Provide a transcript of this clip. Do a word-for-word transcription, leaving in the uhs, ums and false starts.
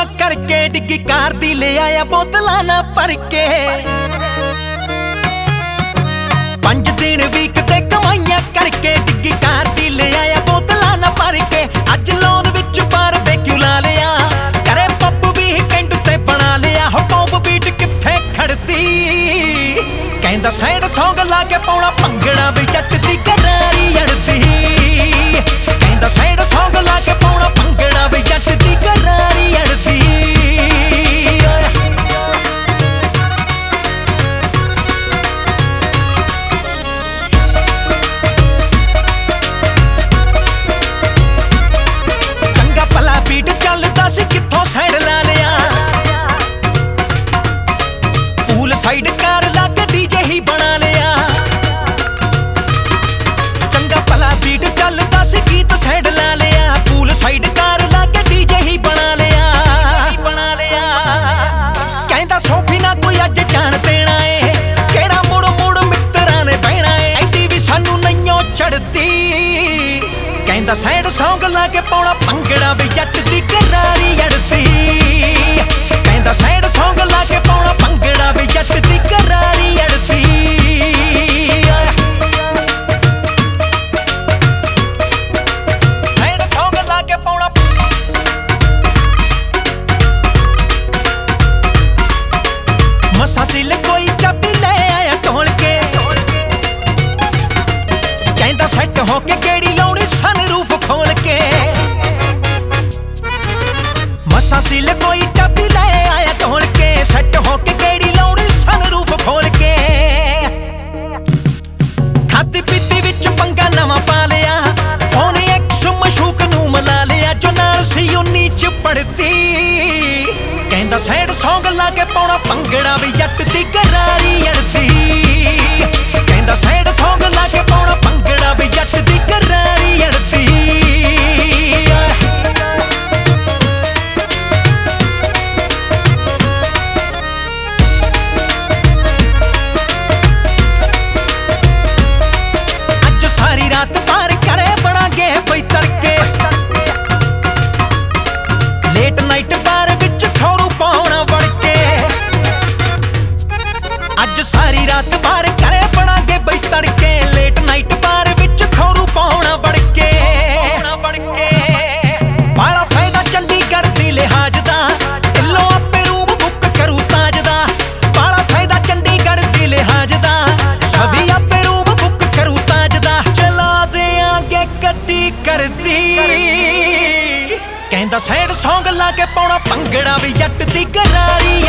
करके डिग्गी कार दी ले आया बोतलां ना भर के। पंज दिन वीक ते कमाइयां करके डिग्गी कार दी ले आया बोतलां ना भर के। अज लौन विच बारबेक्यू ला लिया करे पप वीकेंड ते बना लिया। हो पॉप बीट कित्थे खड़ती कहंदा सैड सॉन्ग ला के पाउणा भंगड़ा वी जट दी करारी अड़दी। कहंदा सैड सॉन्ग ला के पाउणा भंगड़ा वी जट दी करारी अड़दी। चंगा भला बीट चलदा सी कित्थों सैड ला लिया। पूल साइड कार ला के डीजे ही बना लिया। चंगा भला बीट चलदा सी गीत सैड ला लिया। पूल साइड कार ला के डीजे ही बना लिया। कहंदा सोफी ना कोई अज जान देना है केड़ा मुड़ मुड़ मित्तरां ने बहना है। ऐडी भी सानू नईयों चढ़ती कहंदा सैड सॉन्ग ला के पाउणा भंगड़ा वी जट दी करारी अड़दी। कहंदा सैड सॉन्ग ला के पाउणा भंगड़ा वी जट दी करारी अड़दी। सैड सॉन्ग ला के पाउणा मसा सिल कोई चाबी ले आया ढोल के। कहंदा सैट होके केड़ी लाउणी सनरूफ खोल के। मसा सिल कोई चाबी ले आया ढोल के। सैट होके केड़ी लाउणी सनरूफ खोल के। खाती पीती विच पंगा नवां पा लिया। फोन एक्स मशूक नूं मिला लिया जो नाल सी उन्नी च पढ़ती। कहंदा सैड सॉन्ग ला के पाउणा भंगड़ा वी जट दी करारी अड़दी। कहंदा सैड सॉन्ग ला के पाउणा भंगड़ा वी जट दी करारी अड़दी। अज सारी रात पार करे बनांगे बई तड़के। लेट नाइट बार विच खौरू पाउणा वड़ के। अज सारी रात बार करे बनांगे बई तड़के। लेट नाइट बार विच खौरू पाउणा वड़ के। बाला फायदा चंडीगढ़ दी लिहाज दा ढिल्लों आपे रूम बुक करू ताज दा। बाला फायदा चंडीगढ़ दी लिहाज दा सभी आपे रूम बुक करू ताज दा। चला देआंगे गड्डी करदी। कहंदा सैड सॉन्ग ला के पाउणा भंगड़ा वी जट दी करारी